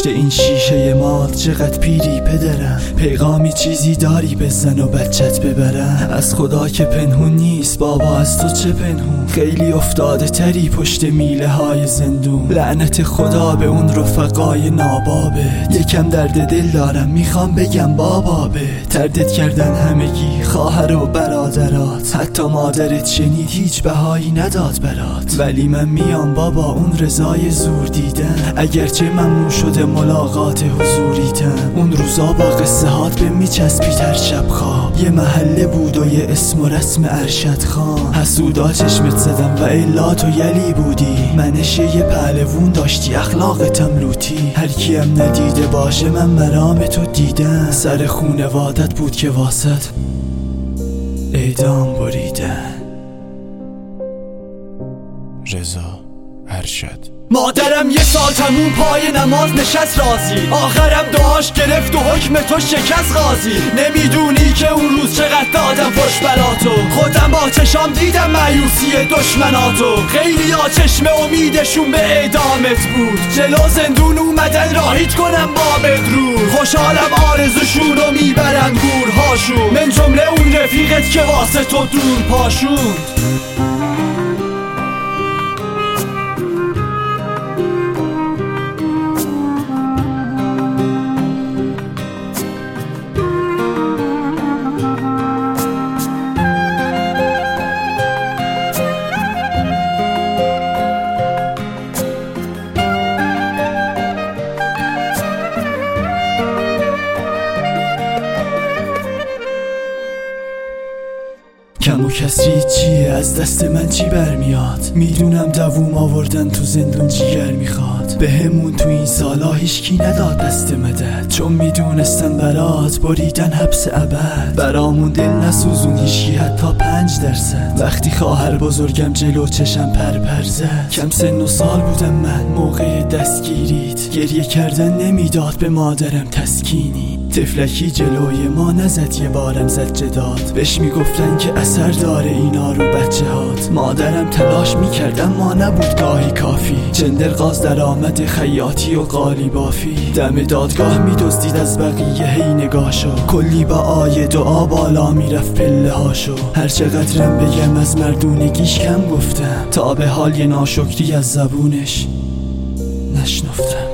پشت این شیشه مات چقدر پیری پدرم، پیغامی چیزی داری بزن و بچت ببرم. از خدا که پنهون نیست بابا، از تو چه پنهون؟ خیلی افتاده تری پشت میله های زندون. لعنت خدا به اون رفقای نابابت، یکم درد دل دارم میخوام بگم بابا به تردد کردن همگی، خواهر و برادرات، حتی مادرت شنید هیچ بهایی نداد برات. ولی من میام بابا اون رضای زور دیدن، اگرچه ممنوع شده ملاقات حضوریتم. اون روزا با قصه هات به میچسبید هر شب خواب، یه محله بود و یه اسم و رسم ارشد خان. حسودا چشمت زدم و الا تو یلی بودی، منش یه پهلوون داشتی اخلاقتم لوتی. هر کیم ندیده باشه من مرام تو دیدم، سر خونوادت بود که واسط اعدام بریدن. رضا ارشد. مادرم یه سال تموم پای نماز نشست رازی، آخرم دعاش گرفت و حکم تو شکست غازی. نمیدونی که اون روز چقدر دادم فش بلاتو، خودم با چشام دیدم مایوسی دشمناتو. خیلی ها چشم امیدشون به اعدامت بود، جلو زندون اومدن راهیت کنم با بدرود. خوشحالم آرزوشون رو میبرن گورهاشون، من جمله اون رفیقت که واسه تو دور پاشون. کم و کسری چیه؟ از دست من چی برمیاد؟ میدونم دووم آوردن تو زندون جیگر میخواد. به همون تو این سالا هیچکی نداد دست مدد، چون میدونستن برات بریدن حبس ابد. برامون دل نسوزون هیچکی حتی 5%، وقتی خواهر بزرگم جلو چشم پر زد. کم سن و سال بودم من موقع دستگیریت، گریه کردن نمیداد به مادرم تسکینی. طفلکی جلوی ما نزد یه بارم زد جداد، بهش میگفتن که اثر داره اینا رو بچه هات. مادرم تلاش میکرد اما نبود گاهی کافی، چندرغاز در آمد خیاطی و قالی بافی. دم دادگاه میدزدید از بقیه هی نگاشو، کلی با آیه دعا بالا میرفت پله هاشو. هر چقدرم بگم از مردونگیش کم گفتم، تا به حال یه ناشکری از زبونش نشنفتم.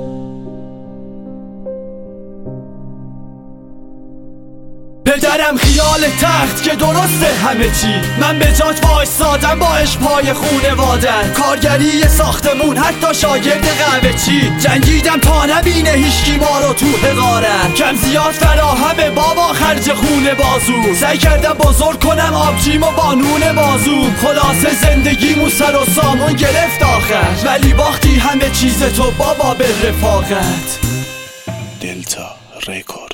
پدرم خیال تخت که درسته همه چی، من به جات وایسادم باش پای خونوادن. کارگری ساختمون حتی شاگرد قهوه چی، جنگیدم تا نبینه هیچکی ما رو تو حقارن. کم زیاد فراهمه بابا خرج خونه بازو، سعی کردم بزرگ کنم آبجیم و بانون بازو. خلاصه زندگیمو سر و سامون گرفت آخر، ولی باختی همه چیز تو بابا به رفاقت. دلتا رکورد.